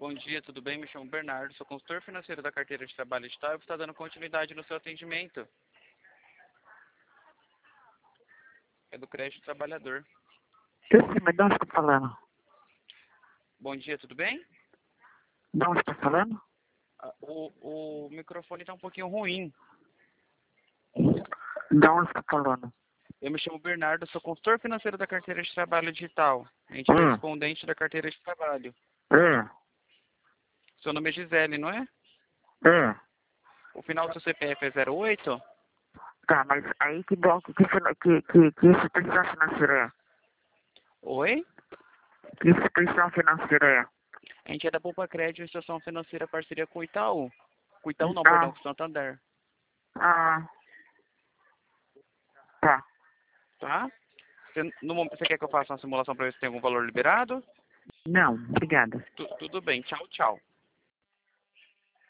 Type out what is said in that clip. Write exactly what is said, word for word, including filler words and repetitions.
Bom dia, tudo bem? Me chamo Bernardo, sou consultor financeiro da carteira de trabalho de Itaú e está dando continuidade no seu atendimento. É do crédito trabalhador. Eu sei, mas de onde está falando? Bom dia, tudo bem? De onde está falando? Ah, O, o microfone está um pouquinho ruim. De onde está falando? Eu me chamo Bernardo, sou consultor financeiro da carteira de trabalho digital. A gente é Hum. correspondente da carteira de trabalho. É, Seu nome é Gisele, não é? é. O final do seu C P F é zero oito? Tá, mas aí que banco, que, fina- que, que, que instituição financeira é? Oi? Que instituição financeira é? A gente é da Poupa Crédito, instituição financeira parceria com o Itaú. Com o Itaú não, perdão, Ah, com o Santander. ah, tá. Tá? Você, no momento, você quer que eu faça uma simulação para ver se tem algum valor liberado? Não, obrigada. Tu- tudo bem, tchau, tchau.